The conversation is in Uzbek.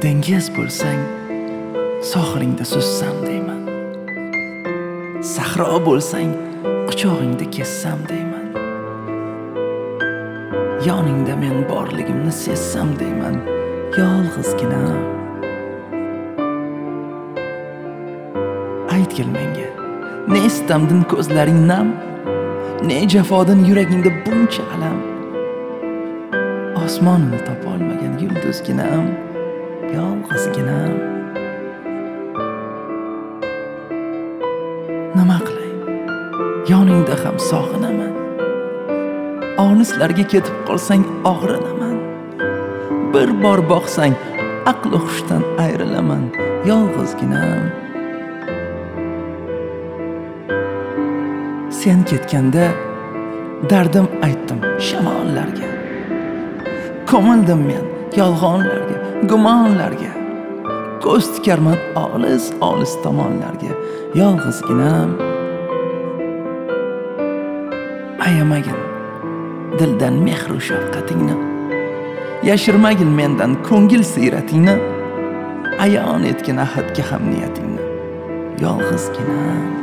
dengiz bo'lsang, sohilingda sussam deyman. Sahro bo'lsang, quchog'ingda kessam deyman. Yoningda men borligimni sezsam deyman, yolg'izgina. Aytgil menga, ne istamdin ko'zlaring nam, ne jafodin yuragingda buncha alam. Osmonini topolmagan yulduzginam, yolg'izginam. Nima qilay? Yoningda ham sog'inaman. Olislarga ketib qolsang og'rinaman. Bir bor boqsang aql hushdan ayrilaman, yolg'izginam. Sen ketganda dardim aytdim shamollarga. Ko'mildim men yolg'onlarga, gumonlarga. Ko'z tikarman olis tomonlarga, yolg'izginam. Ayamagin dildan mehr va shafqatingni. Yashirmagin mendan ko'ngil siyratingni. Ayon etgin ahadga ham niyatingni, yolg'izginam.